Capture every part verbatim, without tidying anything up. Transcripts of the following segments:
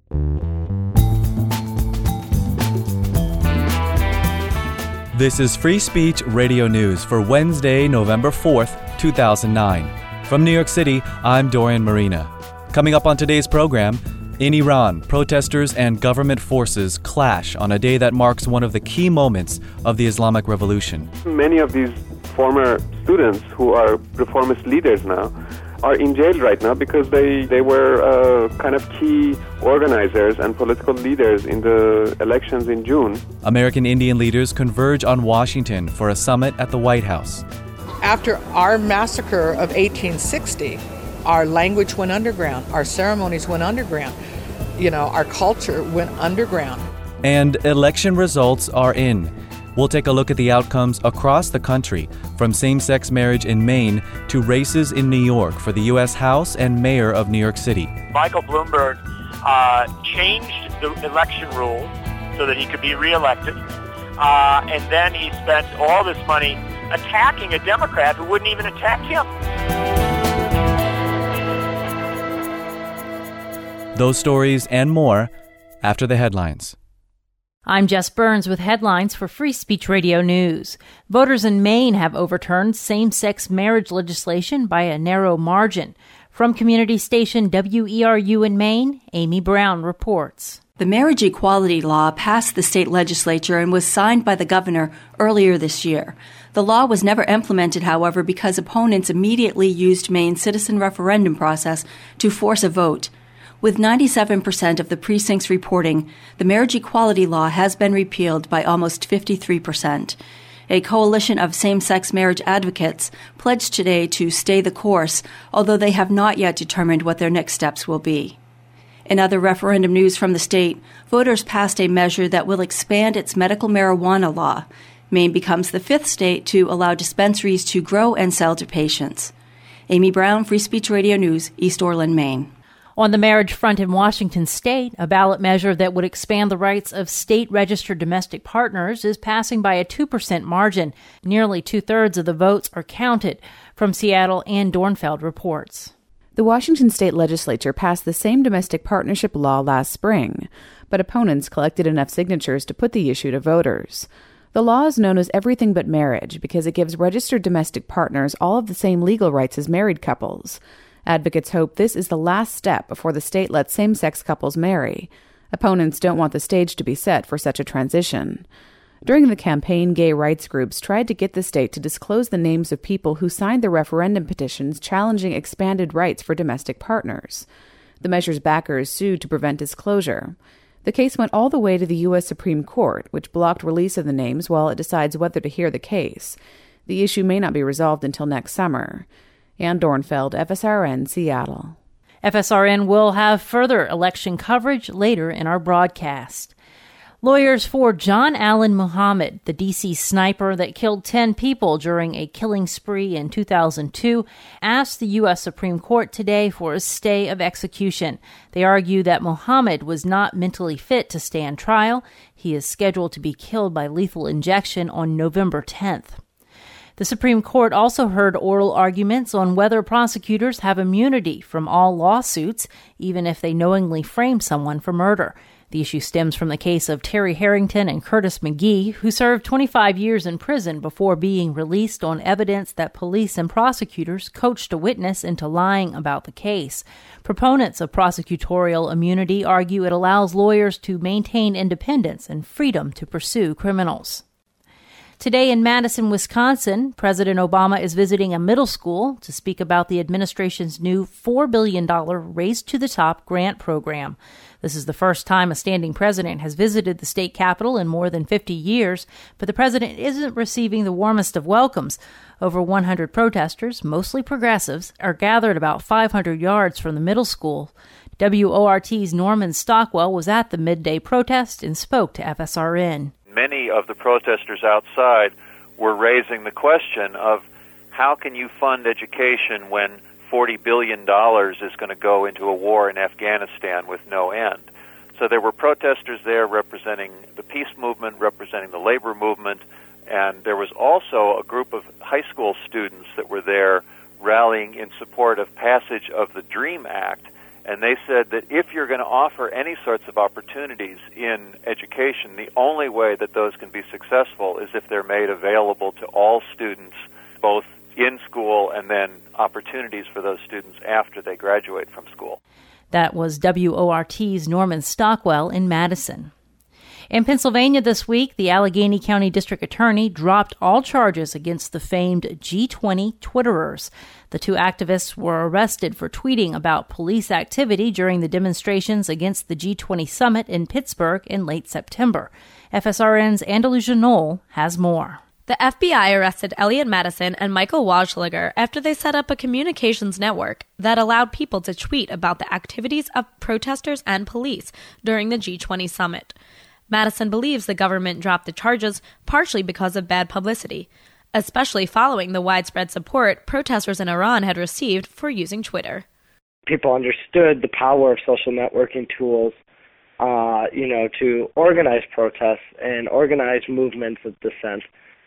This is Free Speech Radio News for Wednesday, November fourth, two thousand nine. From New York City, I'm Dorian Marina. Coming up on today's program, in Iran, protesters and government forces clash on a day that marks one of the key moments of the Islamic Revolution. Many of these former students who are reformist leaders now are in jail right now because they, they were uh, kind of key organizers and political leaders in the elections in June. American Indian leaders converge on Washington for a summit at the White House. After our massacre of eighteen sixty, our language went underground, our ceremonies went underground, you know, our culture went underground. And election results are in. We'll take a look at the outcomes across the country, from same-sex marriage in Maine to races in New York for the U S House and mayor of New York City. Michael Bloomberg uh, changed the election rules so that he could be reelected, uh, and then he spent all this money attacking a Democrat who wouldn't even attack him. Those stories and more after the headlines. I'm Jess Burns with headlines for Free Speech Radio News. Voters in Maine have overturned same-sex marriage legislation by a narrow margin. From community station W E R U in Maine, Amy Brown reports. The marriage equality law passed the state legislature and was signed by the governor earlier this year. The law was never implemented, however, because opponents immediately used Maine's citizen referendum process to force a vote. With ninety-seven percent of the precincts reporting, the marriage equality law has been repealed by almost fifty-three percent. A coalition of same-sex marriage advocates pledged today to stay the course, although they have not yet determined what their next steps will be. In other referendum news from the state, voters passed a measure that will expand its medical marijuana law. Maine becomes the fifth state to allow dispensaries to grow and sell to patients. Amy Brown, Free Speech Radio News, East Orland, Maine. On the marriage front in Washington state, a ballot measure that would expand the rights of state-registered domestic partners is passing by a two percent margin. Nearly two-thirds of the votes are counted. From Seattle, Ann Dornfeld reports. The Washington state legislature passed the same domestic partnership law last spring, but opponents collected enough signatures to put the issue to voters. The law is known as Everything But Marriage because it gives registered domestic partners all of the same legal rights as married couples. Advocates hope this is the last step before the state lets same-sex couples marry. Opponents don't want the stage to be set for such a transition. During the campaign, gay rights groups tried to get the state to disclose the names of people who signed the referendum petitions challenging expanded rights for domestic partners. The measure's backers sued to prevent disclosure. The case went all the way to the U S Supreme Court, which blocked release of the names while it decides whether to hear the case. The issue may not be resolved until next summer. Ann Dornfeld, F S R N, Seattle. F S R N will have further election coverage later in our broadcast. Lawyers for John Allen Muhammad, the D C sniper that killed ten people during a killing spree in two thousand two, asked the U S Supreme Court today for a stay of execution. They argue that Muhammad was not mentally fit to stand trial. He is scheduled to be killed by lethal injection on November tenth. The Supreme Court also heard oral arguments on whether prosecutors have immunity from all lawsuits, even if they knowingly frame someone for murder. The issue stems from the case of Terry Harrington and Curtis McGee, who served twenty-five years in prison before being released on evidence that police and prosecutors coached a witness into lying about the case. Proponents of prosecutorial immunity argue it allows lawyers to maintain independence and freedom to pursue criminals. Today in Madison, Wisconsin, President Obama is visiting a middle school to speak about the administration's new four billion dollars Race to the Top grant program. This is the first time a standing president has visited the state capitol in more than fifty years, but the president isn't receiving the warmest of welcomes. Over one hundred protesters, mostly progressives, are gathered about five hundred yards from the middle school. W O R T's Norman Stockwell was at the midday protest and spoke to F S R N. Many of the protesters outside were raising the question of how can you fund education when forty billion dollars is going to go into a war in Afghanistan with no end. So there were protesters there representing the peace movement, representing the labor movement, and there was also a group of high school students that were there rallying in support of passage of the DREAM Act, And they said that if you're going to offer any sorts of opportunities in education, the only way that those can be successful is if they're made available to all students, both in school and then opportunities for those students after they graduate from school. That was W O R T's Norman Stockwell in Madison. In Pennsylvania this week, the Allegheny County District Attorney dropped all charges against the famed G twenty Twitterers. The two activists were arrested for tweeting about police activity during the demonstrations against the G twenty summit in Pittsburgh in late September. F S R N's Andalusia Knoll has more. The F B I arrested Elliot Madison and Michael Wajliger after they set up a communications network that allowed people to tweet about the activities of protesters and police during the G twenty summit. Madison believes the government dropped the charges partially because of bad publicity, especially following the widespread support protesters in Iran had received for using Twitter. People understood the power of social networking tools, uh, you know, to organize protests and organize movements of dissent.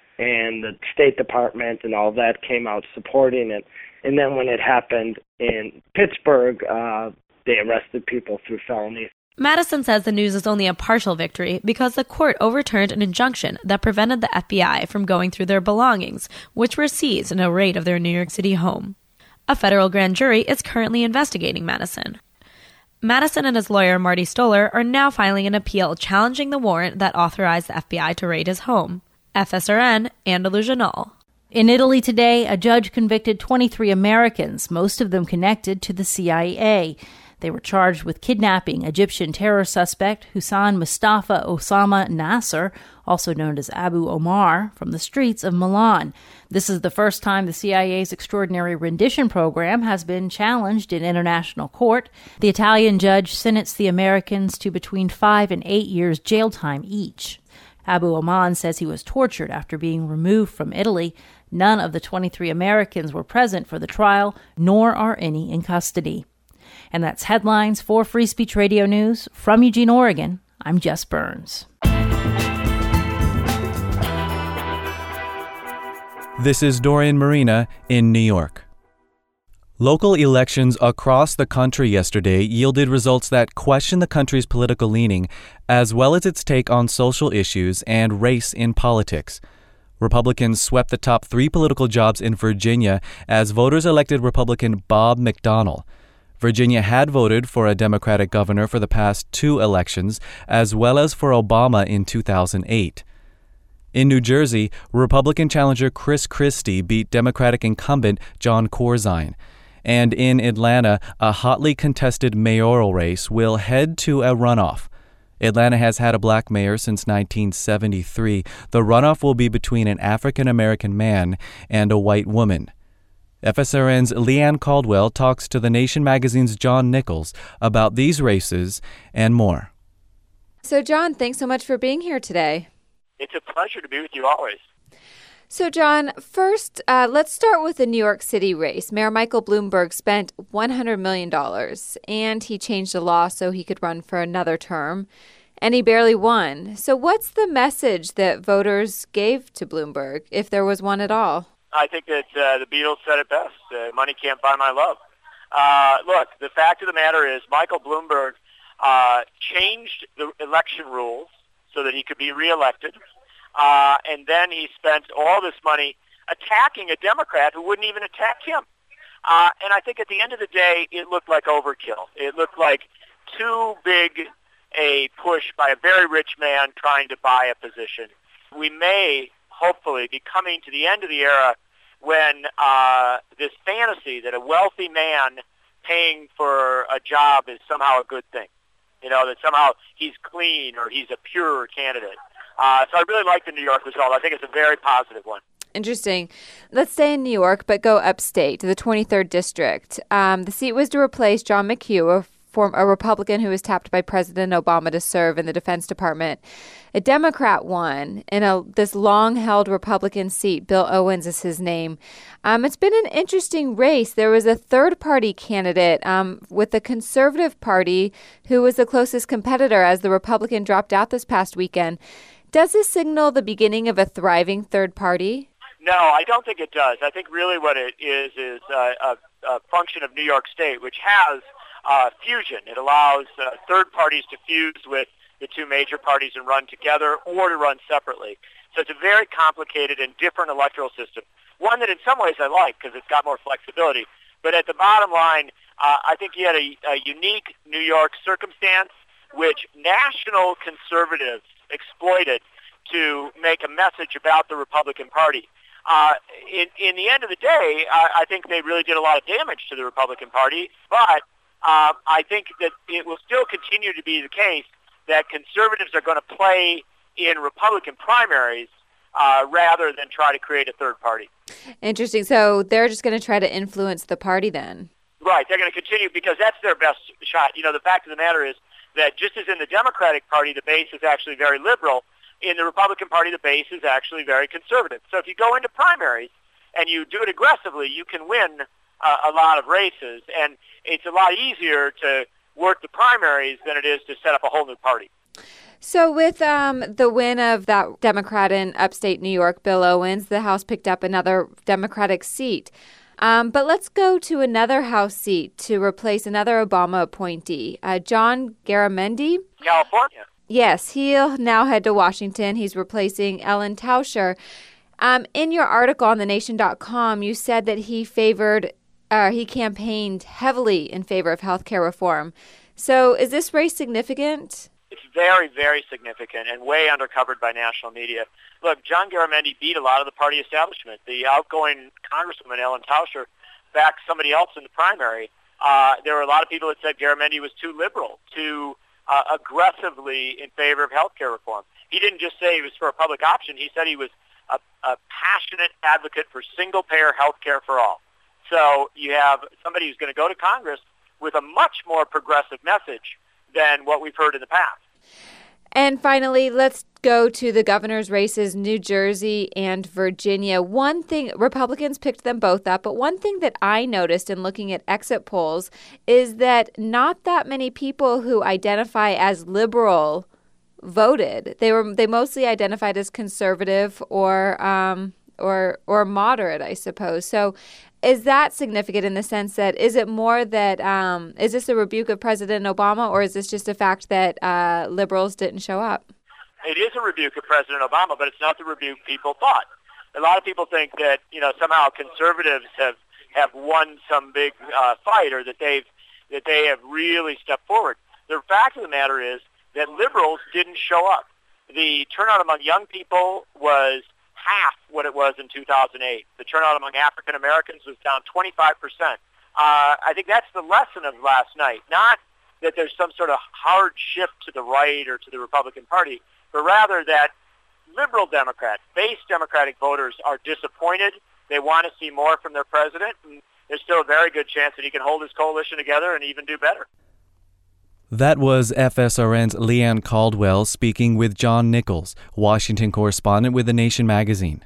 And the State Department and all that came out supporting it. And then when it happened in Pittsburgh, uh, they arrested people through felonies. Madison says the news is only a partial victory because the court overturned an injunction that prevented the F B I from going through their belongings, which were seized in a raid of their New York City home. A federal grand jury is currently investigating Madison. Madison and his lawyer, Marty Stoller, are now filing an appeal challenging the warrant that authorized the F B I to raid his home. F S R N, Andalusia Knoll. In Italy today, a judge convicted twenty-three Americans, most of them connected to the C I A. They were charged with kidnapping Egyptian terror suspect Hussein Mustafa Osama Nasser, also known as Abu Omar, from the streets of Milan. This is the first time the C I A's extraordinary rendition program has been challenged in international court. The Italian judge sentenced the Americans to between five and eight years jail time each. Abu Oman says he was tortured after being removed from Italy. None of the twenty-three Americans were present for the trial, nor are any in custody. And that's headlines for Free Speech Radio News. From Eugene, Oregon, I'm Jess Burns. This is Dorian Marina in New York. Local elections across the country yesterday yielded results that question the country's political leaning, as well as its take on social issues and race in politics. Republicans swept the top three political jobs in Virginia as voters elected Republican Bob McDonnell. Virginia had voted for a Democratic governor for the past two elections, as well as for Obama in two thousand eight. In New Jersey, Republican challenger Chris Christie beat Democratic incumbent John Corzine. And in Atlanta, a hotly contested mayoral race will head to a runoff. Atlanta has had a black mayor since nineteen seventy-three. The runoff will be between an African-American man and a white woman. F S R N's Leanne Caldwell talks to The Nation magazine's John Nichols about these races and more. So, John, thanks so much for being here today. It's a pleasure to be with you always. So, John, first, uh, let's start with the New York City race. Mayor Michael Bloomberg spent one hundred million dollars, and he changed the law so he could run for another term, and he barely won. So what's the message that voters gave to Bloomberg, if there was one at all? I think that uh, the Beatles said it best. Uh, money can't buy my love. Uh, look, the fact of the matter is Michael Bloomberg uh, changed the election rules so that he could be reelected. Uh, and then he spent all this money attacking a Democrat who wouldn't even attack him. Uh, and I think at the end of the day, it looked like overkill. It looked like too big a push by a very rich man trying to buy a position. We may hopefully be coming to the end of the era when uh, this fantasy that a wealthy man paying for a job is somehow a good thing. You know, that somehow he's clean or he's a pure candidate. Uh, so I really like the New York result. I think it's a very positive one. Interesting. Let's stay in New York, but go upstate to the twenty-third District. Um, the seat was to replace John McHugh, a, form, a Republican who was tapped by President Obama to serve in the Defense Department. A Democrat won in a, this long-held Republican seat. Bill Owens is his name. Um, it's been an interesting race. There was a third-party candidate um, with the Conservative Party who was the closest competitor as the Republican dropped out this past weekend. Does this signal the beginning of a thriving third party? No, I don't think it does. I think really what it is is a, a, a function of New York State, which has uh, fusion. It allows uh, third parties to fuse with the two major parties and run together or to run separately. So it's a very complicated and different electoral system, one that in some ways I like because it's got more flexibility. But at the bottom line, uh, I think you had a, a unique New York circumstance which national conservatives exploited to make a message about the Republican Party. Uh, in, in the end of the day, I, I think they really did a lot of damage to the Republican Party, but uh, I think that it will still continue to be the case that conservatives are going to play in Republican primaries uh, rather than try to create a third party. Interesting. So they're just going to try to influence the party then? Right. They're going to continue because that's their best shot. You know, the fact of the matter is that just as in the Democratic Party, the base is actually very liberal, in the Republican Party, the base is actually very conservative. So if you go into primaries and you do it aggressively, you can win uh, a lot of races. And it's a lot easier to work the primaries than it is to set up a whole new party. So with um, the win of that Democrat in upstate New York, Bill Owens, the House picked up another Democratic seat. Um, but let's go to another House seat to replace another Obama appointee, uh, John Garamendi. California. Yes, he'll now head to Washington. He's replacing Ellen Tauscher. Um, in your article on the nation dot com, you said that he favored, uh, he campaigned heavily in favor of health care reform. So is this race significant? It's very, very significant and way undercovered by national media. Look, John Garamendi beat a lot of the party establishment. The outgoing Congresswoman, Ellen Tauscher, backed somebody else in the primary. Uh, there were a lot of people that said Garamendi was too liberal, too uh, aggressively in favor of health care reform. He didn't just say he was for a public option. He said he was a, a passionate advocate for single-payer health care for all. So you have somebody who's going to go to Congress with a much more progressive message than what we've heard in the past. And finally, let's go to the governor's races, New Jersey and Virginia. One thing, Republicans picked them both up, but one thing that I noticed in looking at exit polls is that not that many people who identify as liberal voted. They were they mostly identified as conservative or um, or or moderate, I suppose. So is that significant in the sense that, is it more that, um, is this a rebuke of President Obama, or is this just a fact that uh, liberals didn't show up? It is a rebuke of President Obama, but it's not the rebuke people thought. A lot of people think that, you know, somehow conservatives have, have won some big uh, fight, or that they've that they have really stepped forward. The fact of the matter is that liberals didn't show up. The turnout among young people was half what it was in two thousand eight. The turnout among African Americans was down twenty-five percent. Uh, I think that's the lesson of last night. Not that there's some sort of hard shift to the right or to the Republican Party, but rather that liberal Democrats, base Democratic voters are disappointed. They want to see more from their president, and there's still a very good chance that he can hold his coalition together and even do better. That was F S R N's Leanne Caldwell speaking with John Nichols, Washington correspondent with The Nation magazine.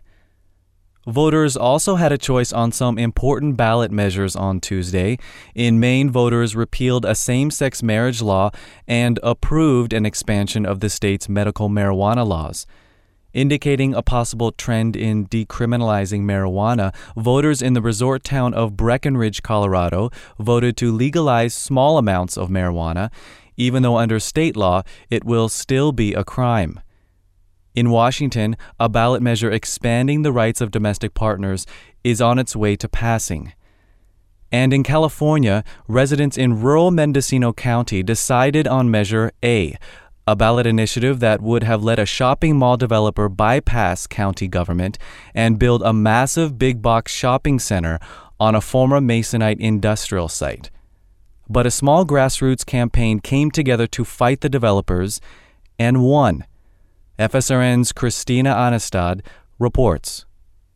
Voters also had a choice on some important ballot measures on Tuesday. In Maine, voters repealed a same-sex marriage law and approved an expansion of the state's medical marijuana laws. Indicating a possible trend in decriminalizing marijuana, voters in the resort town of Breckenridge, Colorado, voted to legalize small amounts of marijuana, even though under state law it will still be a crime. In Washington, a ballot measure expanding the rights of domestic partners is on its way to passing. And in California, residents in rural Mendocino County decided on Measure A, a ballot initiative that would have let a shopping mall developer bypass county government and build a massive big-box shopping center on a former Masonite industrial site. But a small grassroots campaign came together to fight the developers and won. F S R N's Christina Anastad reports.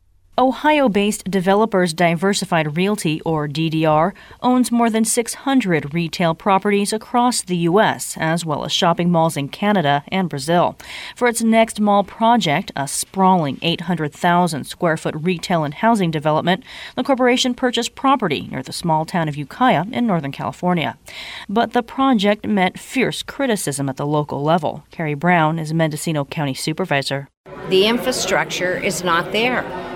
Ohio-based Developers Diversified Realty, or D D R, owns more than six hundred retail properties across the U S, as well as shopping malls in Canada and Brazil. For its next mall project, a sprawling eight hundred thousand square foot retail and housing development, the corporation purchased property near the small town of Ukiah in Northern California. But the project met fierce criticism at the local level. Carrie Brown is Mendocino County Supervisor. The infrastructure is not there.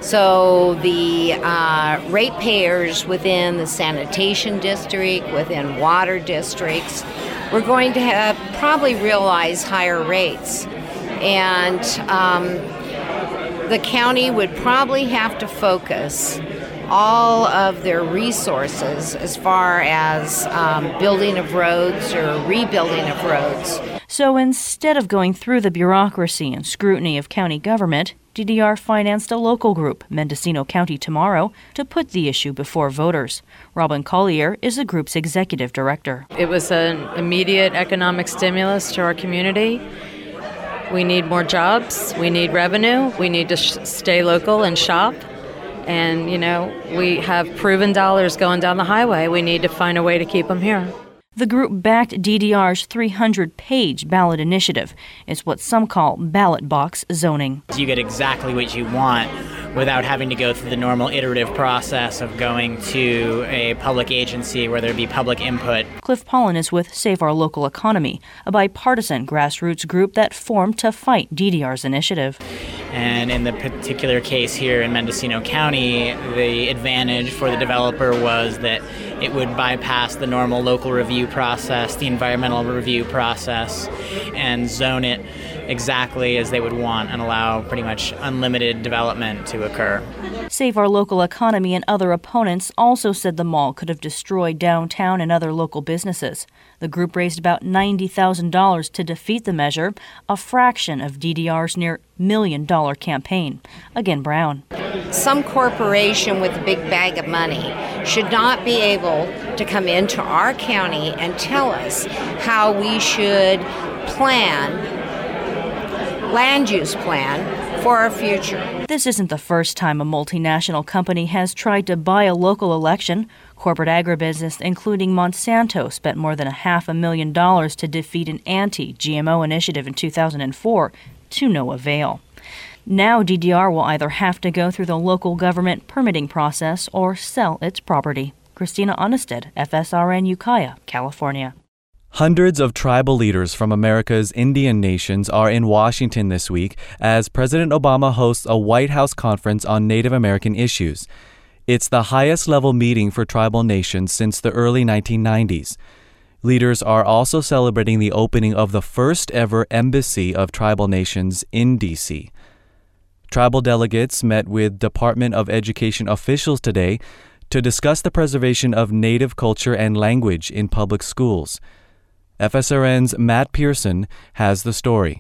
So the uh, ratepayers within the sanitation district, within water districts, we're going to have probably realize higher rates. And um, the county would probably have to focus all of their resources as far as um, building of roads or rebuilding of roads. So instead of going through the bureaucracy and scrutiny of county government, D D R financed a local group, Mendocino County Tomorrow, to put the issue before voters. Robin Collier is the group's executive director. It was an immediate economic stimulus to our community. We need more jobs. We need revenue. We need to sh- stay local and shop. And, you know, we have proven dollars going down the highway. We need to find a way to keep them here. The group backed D D R's three hundred page ballot initiative. It's what some call ballot box zoning. You get exactly what you want without having to go through the normal iterative process of going to a public agency where there'd be public input. Cliff Pollen is with Save Our Local Economy, a bipartisan grassroots group that formed to fight D D R's initiative. And in the particular case here in Mendocino County, the advantage for the developer was that it would bypass the normal local review process, the environmental review process, and zone it exactly as they would want and allow pretty much unlimited development to occur. Save Our Local Economy and other opponents also said the mall could have destroyed downtown and other local businesses. The group raised about ninety thousand dollars to defeat the measure, a fraction of D D R's near million dollar campaign. Again, Brown. Some corporation with a big bag of money should not be able to come into our county and tell us how we should plan, land use plan, for our future. This isn't the first time a multinational company has tried to buy a local election. Corporate agribusiness, including Monsanto, spent more than a half a million dollars to defeat an anti-G M O initiative in two thousand four, to no avail. Now D D R will either have to go through the local government permitting process or sell its property. Christina Onnested, F S R N Ukiah, California. Hundreds of tribal leaders from America's Indian nations are in Washington this week as President Obama hosts a White House conference on Native American issues. It's the highest-level meeting for tribal nations since the early nineteen nineties. Leaders are also celebrating the opening of the first-ever embassy of tribal nations in D C. Tribal delegates met with Department of Education officials today to discuss the preservation of Native culture and language in public schools. F S R N's Matt Pearson has the story.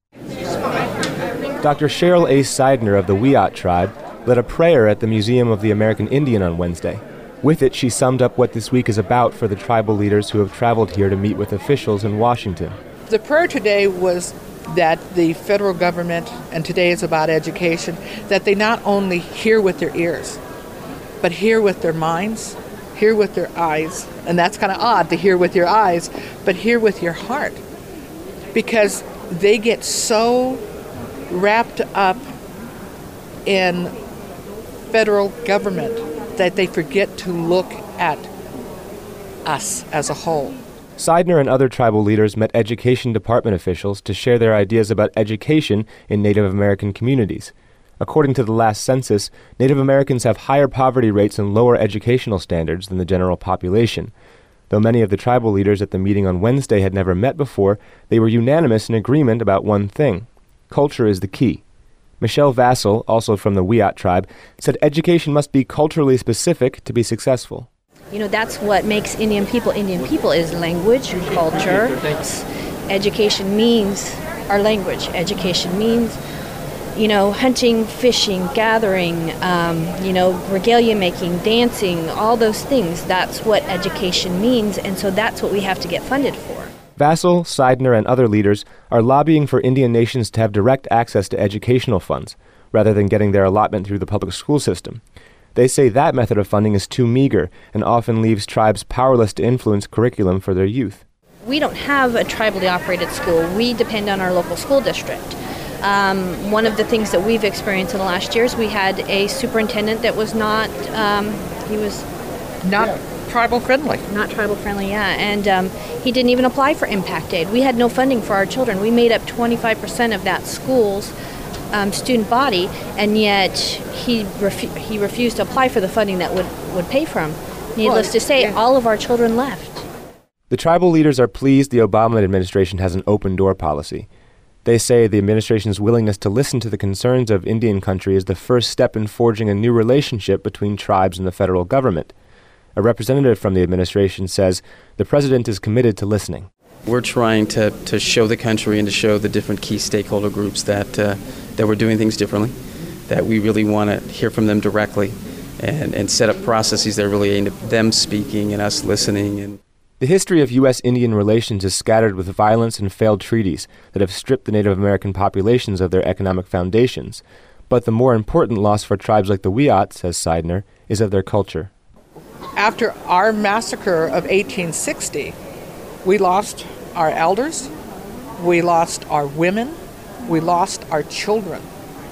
Doctor Cheryl A. Seidner of the Wiyot tribe led a prayer at the Museum of the American Indian on Wednesday. With it, she summed up what this week is about for the tribal leaders who have traveled here to meet with officials in Washington. The prayer today was that the federal government, and today is about education, that they not only hear with their ears, but hear with their minds, hear with their eyes, and that's kind of odd to hear with your eyes, but hear with your heart, because they get so wrapped up in federal government that they forget to look at us as a whole. Seidner and other tribal leaders met education department officials to share their ideas about education in Native American communities. According to the last census, Native Americans have higher poverty rates and lower educational standards than the general population. Though many of the tribal leaders at the meeting on Wednesday had never met before, they were unanimous in agreement about one thing: culture is the key. Michelle Vassell, also from the Wiyot tribe, said education must be culturally specific to be successful. You know, that's what makes Indian people Indian people is language, culture. Education means our language. Education means, you know, hunting, fishing, gathering, um, you know, regalia making, dancing, all those things. That's what education means, and so that's what we have to get funded for. Vassell, Seidner, and other leaders are lobbying for Indian nations to have direct access to educational funds, rather than getting their allotment through the public school system. They say that method of funding is too meager and often leaves tribes powerless to influence curriculum for their youth. We don't have a tribally operated school. We depend on our local school district. Um, one of the things that we've experienced in the last years, we had a superintendent that was not, um, he was not tribal friendly. Not tribal friendly, yeah. And um, he didn't even apply for impact aid. We had no funding for our children. We made up twenty-five percent of that school's um, student body, and yet he refu- he refused to apply for the funding that would, would pay for him. Needless well, to say, yeah. all of our children left. The tribal leaders are pleased the Obama administration has an open-door policy. They say the administration's willingness to listen to the concerns of Indian country is the first step in forging a new relationship between tribes and the federal government. A representative from the administration says the president is committed to listening. We're trying to, to show the country and to show the different key stakeholder groups that uh, that we're doing things differently, that we really want to hear from them directly and, and set up processes that are really aimed at them speaking and us listening. And the history of U S Indian relations is scattered with violence and failed treaties that have stripped the Native American populations of their economic foundations. But the more important loss for tribes like the Wiyot, says Seidner, is of their culture. After our massacre of eighteen sixty, we lost our elders, we lost our women, we lost our children,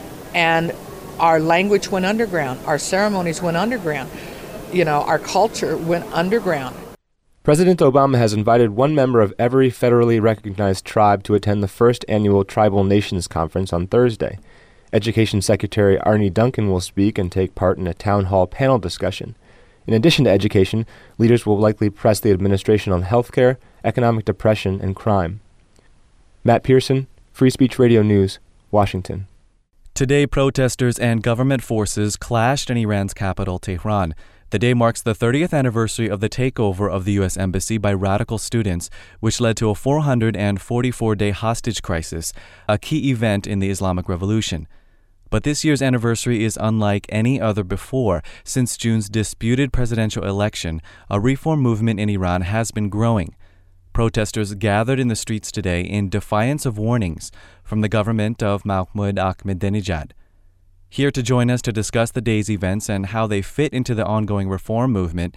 and our language went underground, our ceremonies went underground, you know, our culture went underground. President Obama has invited one member of every federally recognized tribe to attend the first annual Tribal Nations Conference on Thursday. Education Secretary Arne Duncan will speak and take part in a town hall panel discussion. In addition to education, leaders will likely press the administration on health care, economic depression, and crime. Matt Pearson, Free Speech Radio News, Washington. Today, protesters and government forces clashed in Iran's capital, Tehran. The day marks the thirtieth anniversary of the takeover of the U S Embassy by radical students, which led to a four hundred forty-four day hostage crisis, a key event in the Islamic Revolution. But this year's anniversary is unlike any other before. Since June's disputed presidential election, a reform movement in Iran has been growing. Protesters gathered in the streets today in defiance of warnings from the government of Mahmoud Ahmadinejad. Here to join us to discuss the day's events and how they fit into the ongoing reform movement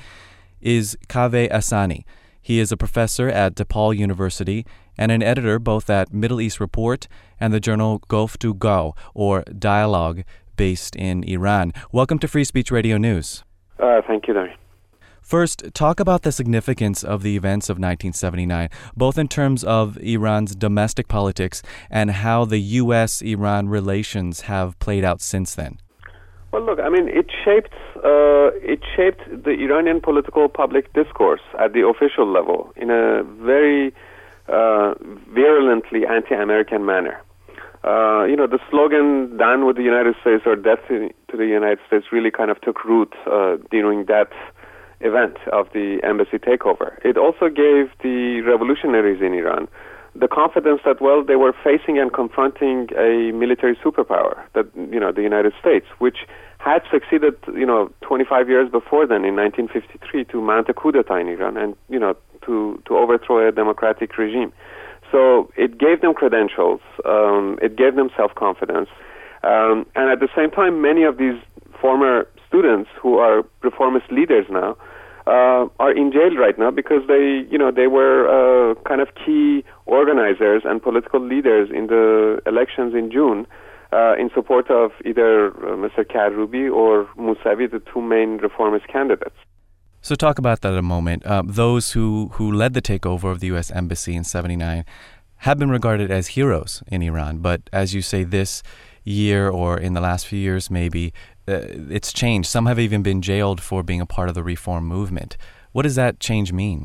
is Kaveh Asani. He is a professor at DePaul University and an editor both at Middle East Report and the journal Goftugo, or Dialogue, based in Iran. Welcome to Free Speech Radio News. Uh, thank you, Larry. First, talk about the significance of the events of nineteen seventy-nine, both in terms of Iran's domestic politics and how the U S Iran relations have played out since then. Well, look, I mean, it shaped uh, it shaped the Iranian political public discourse at the official level in a very uh, virulently anti-American manner. Uh, you know, the slogan "Down with the United States" or "Death to, to the United States" really kind of took root uh, during that event of the embassy takeover. It also gave the revolutionaries in Iran the confidence that, well, they were facing and confronting a military superpower, that, you know, the United States, which had succeeded, you know, twenty-five years before then in nineteen fifty-three to mount a coup d'etat in Iran and, you know, to, to overthrow a democratic regime. So it gave them credentials, um, it gave them self-confidence, um, and at the same time, many of these former students who are reformist leaders now uh, are in jail right now because they, you know, they were uh, kind of key organizers and political leaders in the elections in June uh, in support of either uh, Mister Karoubi or Mousavi, the two main reformist candidates. So talk about that a moment. Um, those who, who led the takeover of the U S Embassy in seventy-nine have been regarded as heroes in Iran. But as you say, this year or in the last few years maybe, uh, it's changed. Some have even been jailed for being a part of the reform movement. What does that change mean?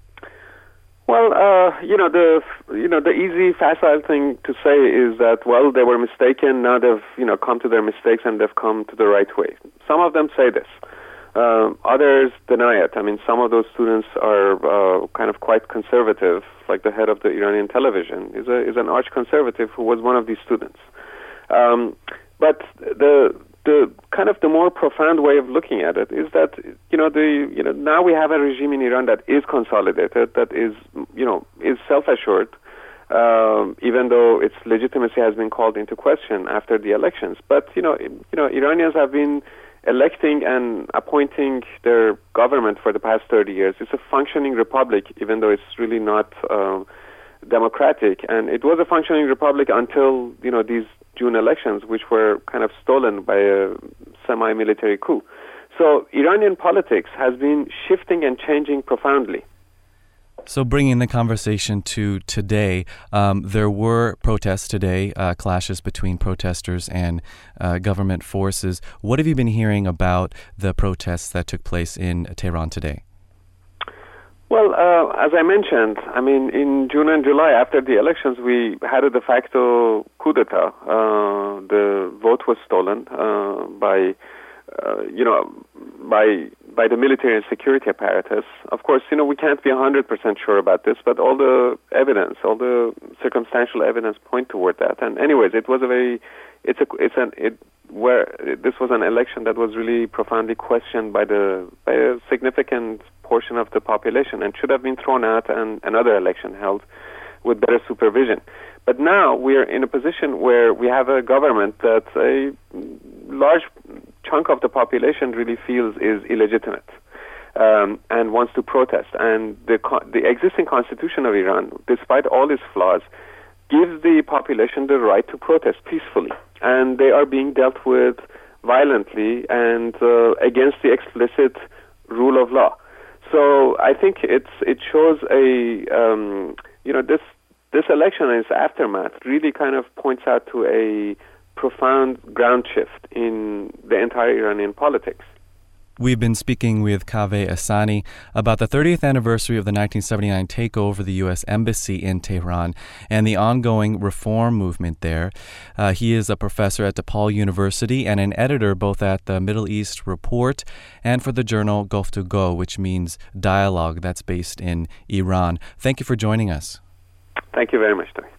Well, uh, you know, the you know the easy, facile thing to say is that, well, they were mistaken. Now they've you know come to their mistakes and they've come to the right way. Some of them say this. Uh, others deny it. I mean, some of those students are uh, kind of quite conservative, like the head of the Iranian television is a is an arch conservative who was one of these students. Um, but the the kind of the more profound way of looking at it is that you know the you know now we have a regime in Iran that is consolidated, that is you know is self-assured, um, even though its legitimacy has been called into question after the elections. But you know you know Iranians have been electing and appointing their government for the past thirty years. It's a functioning republic, even though it's really not uh, democratic. And it was a functioning republic until, you know, these June elections, which were kind of stolen by a semi-military coup. So Iranian politics has been shifting and changing profoundly. So bringing the conversation to today, um, there were protests today, uh, clashes between protesters and uh, government forces. What have you been hearing about the protests that took place in Tehran today? Well, uh, as I mentioned, I mean, in June and July, after the elections, we had a de facto coup d'etat. Uh, the vote was stolen uh, by, uh, you know, by by the military and security apparatus. Of course, you know, we can't be one hundred percent sure about this, but all the evidence, all the circumstantial evidence point toward that. And anyways, it was a very, it's a, it's an, it, where this was an election that was really profoundly questioned by the by a significant portion of the population and should have been thrown out and another election held with better supervision. But now we're in a position where we have a government that a large chunk of the population really feels is illegitimate um, and wants to protest. And the the existing constitution of Iran, despite all its flaws, gives the population the right to protest peacefully. And they are being dealt with violently and uh, against the explicit rule of law. So I think it's it shows a um, you know this this election and its aftermath really kind of points out to a profound ground shift in the entire Iranian politics. We've been speaking with Kaveh Ehsani about the thirtieth anniversary of the nineteen seventy-nine takeover of the U S Embassy in Tehran and the ongoing reform movement there. Uh, he is a professor at DePaul University and an editor both at the Middle East Report and for the journal Goftugo, which means dialogue, that's based in Iran. Thank you for joining us. Thank you very much, Tony.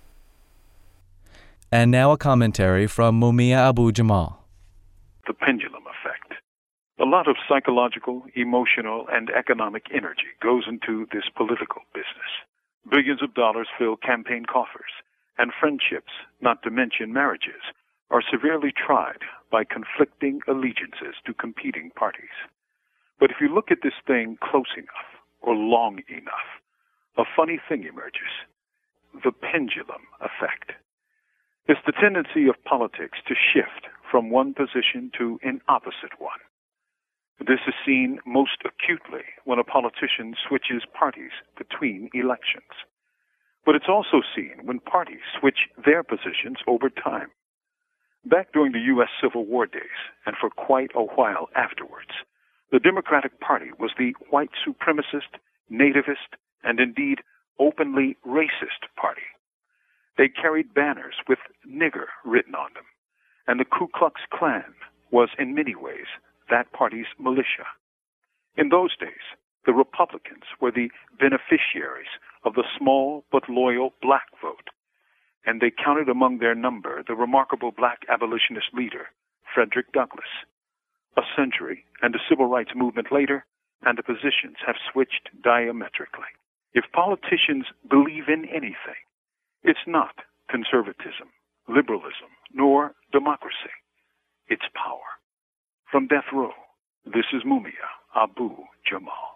And now a commentary from Mumia Abu Jamal. The pendulum effect. A lot of psychological, emotional, and economic energy goes into this political business. Billions of dollars fill campaign coffers, and friendships, not to mention marriages, are severely tried by conflicting allegiances to competing parties. But if you look at this thing close enough, or long enough, a funny thing emerges. The pendulum effect. It's the tendency of politics to shift from one position to an opposite one. This is seen most acutely when a politician switches parties between elections. But it's also seen when parties switch their positions over time. Back during the U S Civil War days, and for quite a while afterwards, the Democratic Party was the white supremacist, nativist, and indeed openly racist party. They carried banners with nigger written on them, and the Ku Klux Klan was in many ways that party's militia. In those days, the Republicans were the beneficiaries of the small but loyal black vote, and they counted among their number the remarkable black abolitionist leader, Frederick Douglass. A century and a civil rights movement later, and the positions have switched diametrically. If politicians believe in anything, it's not conservatism, liberalism, nor democracy. It's power. From Death Row, this is Mumia Abu Jamal.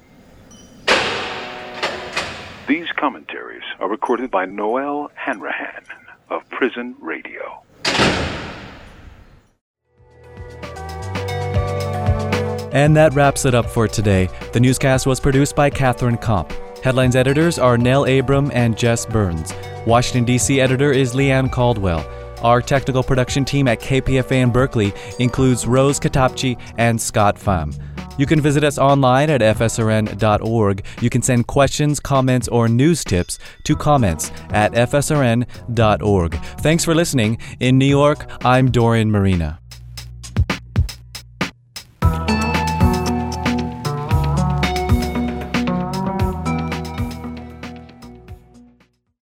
These commentaries are recorded by Noel Hanrahan of Prison Radio. And that wraps it up for today. The newscast was produced by Catherine Kopp. Headlines editors are Nell Abram and Jess Burns. Washington, D C editor is Leanne Caldwell. Our technical production team at K P F A in Berkeley includes Rose Katapchi and Scott Pham. You can visit us online at f s r n dot org. You can send questions, comments, or news tips to comments at f s r n dot org. Thanks for listening. In New York, I'm Dorian Marina.